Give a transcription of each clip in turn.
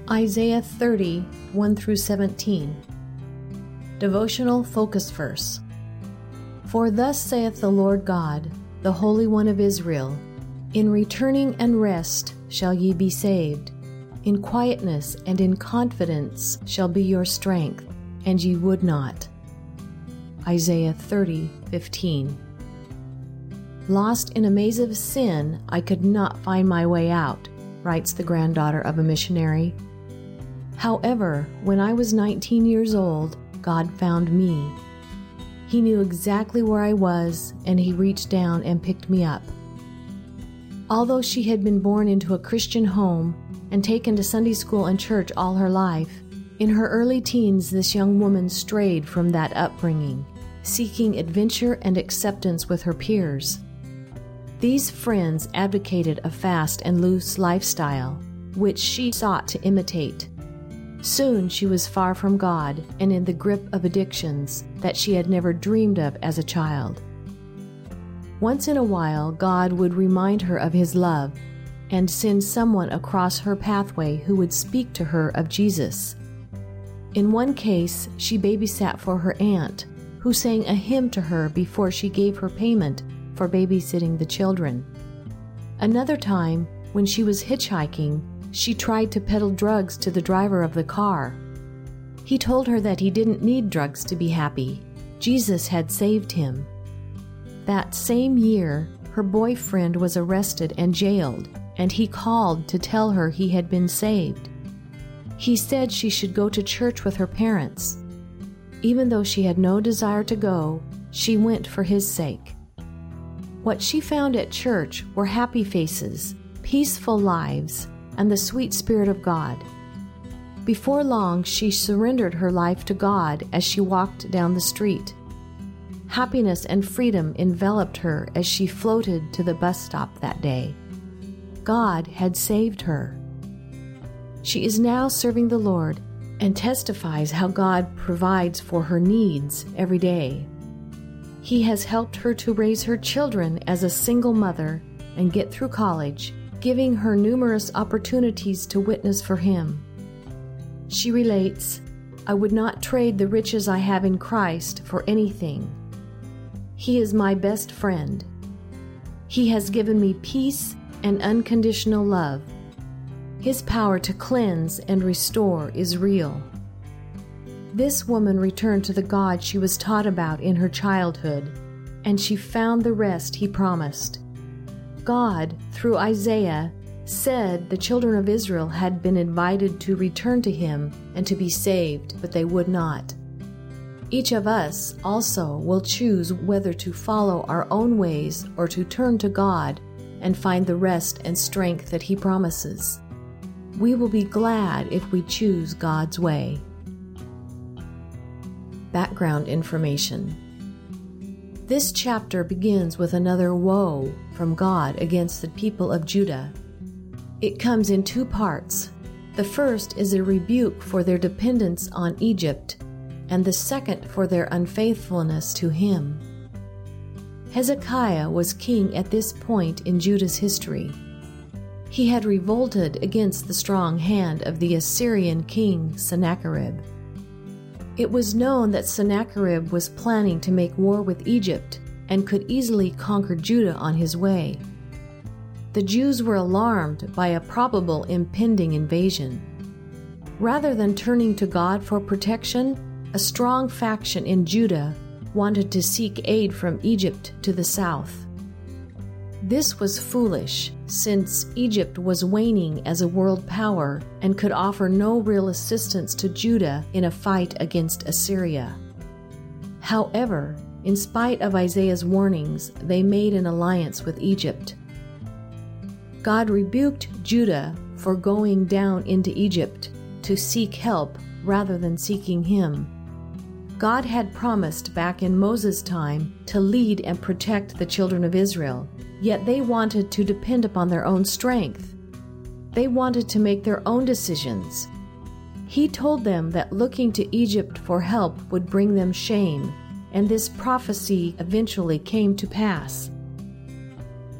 Isaiah 30, 1 through 17. Devotional Focus Verse. For thus saith the Lord God, the Holy One of Israel, in returning and rest shall ye be saved. In quietness and in confidence shall be your strength, and ye would not. Isaiah 30:15. Lost in a maze of sin, I could not find my way out, writes the granddaughter of a missionary. However, when I was 19 years old, God found me. He knew exactly where I was, and He reached down and picked me up. Although she had been born into a Christian home and taken to Sunday school and church all her life, in her early teens this young woman strayed from that upbringing, seeking adventure and acceptance with her peers. These friends advocated a fast and loose lifestyle, which she sought to imitate. Soon she was far from God and in the grip of addictions that she had never dreamed of as a child. Once in a while, God would remind her of His love and send someone across her pathway who would speak to her of Jesus. In one case, she babysat for her aunt, who sang a hymn to her before she gave her payment for babysitting the children. Another time, when she was hitchhiking, she tried to peddle drugs to the driver of the car. He told her that he didn't need drugs to be happy. Jesus had saved him. That same year, her boyfriend was arrested and jailed, and he called to tell her he had been saved. He said she should go to church with her parents. Even though she had no desire to go, she went for his sake. What she found at church were happy faces, peaceful lives, and the sweet Spirit of God. Before long, she surrendered her life to God as she walked down the street. Happiness and freedom enveloped her as she floated to the bus stop that day. God had saved her. She is now serving the Lord and testifies how God provides for her needs every day. He has helped her to raise her children as a single mother and get through college, giving her numerous opportunities to witness for Him. She relates, I would not trade the riches I have in Christ for anything. He is my best friend. He has given me peace and unconditional love. His power to cleanse and restore is real. This woman returned to the God she was taught about in her childhood, and she found the rest He promised. God, through Isaiah, said the children of Israel had been invited to return to Him and to be saved, but they would not. Each of us also will choose whether to follow our own ways or to turn to God and find the rest and strength that He promises. We will be glad if we choose God's way. Background information. This chapter begins with another woe from God against the people of Judah. It comes in two parts. The first is a rebuke for their dependence on Egypt, and the second for their unfaithfulness to Him. Hezekiah was king at this point in Judah's history. He had revolted against the strong hand of the Assyrian king Sennacherib. It was known that Sennacherib was planning to make war with Egypt and could easily conquer Judah on his way. The Jews were alarmed by a probable impending invasion. Rather than turning to God for protection, a strong faction in Judah wanted to seek aid from Egypt to the south. This was foolish, since Egypt was waning as a world power and could offer no real assistance to Judah in a fight against Assyria. However, in spite of Isaiah's warnings, they made an alliance with Egypt. God rebuked Judah for going down into Egypt to seek help rather than seeking Him. God had promised back in Moses' time to lead and protect the children of Israel, yet they wanted to depend upon their own strength. They wanted to make their own decisions. He told them that looking to Egypt for help would bring them shame, and this prophecy eventually came to pass.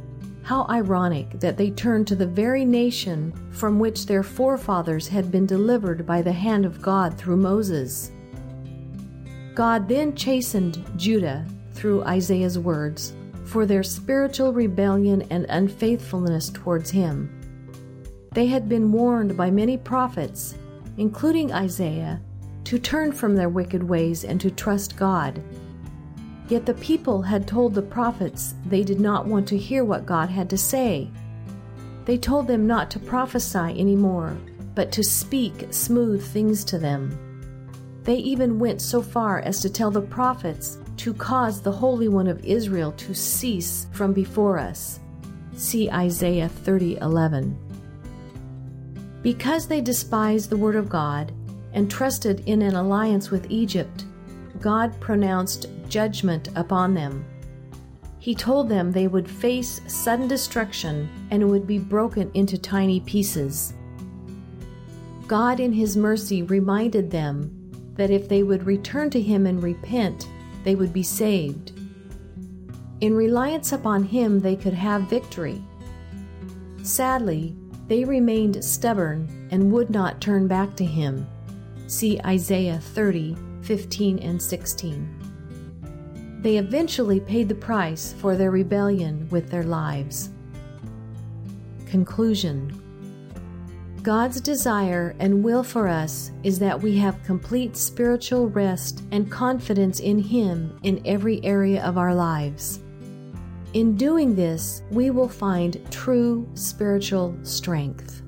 How ironic that they turned to the very nation from which their forefathers had been delivered by the hand of God through Moses. God then chastened Judah through Isaiah's words for their spiritual rebellion and unfaithfulness towards him. They had been warned by many prophets, including Isaiah, to turn from their wicked ways and to trust God. Yet the people had told the prophets they did not want to hear what God had to say. They told them not to prophesy anymore, but to speak smooth things to them. They even went so far as to tell the prophets to cause the Holy One of Israel to cease from before us. See Isaiah 30:11. Because they despised the word of God and trusted in an alliance with Egypt, God pronounced judgment upon them. He told them they would face sudden destruction and would be broken into tiny pieces. God in His mercy reminded them that if they would return to Him and repent, they would be saved. In reliance upon Him, they could have victory. Sadly, they remained stubborn and would not turn back to Him. See Isaiah 30:15 and 16. They eventually paid the price for their rebellion with their lives. Conclusion. God's desire and will for us is that we have complete spiritual rest and confidence in Him in every area of our lives. In doing this, we will find true spiritual strength.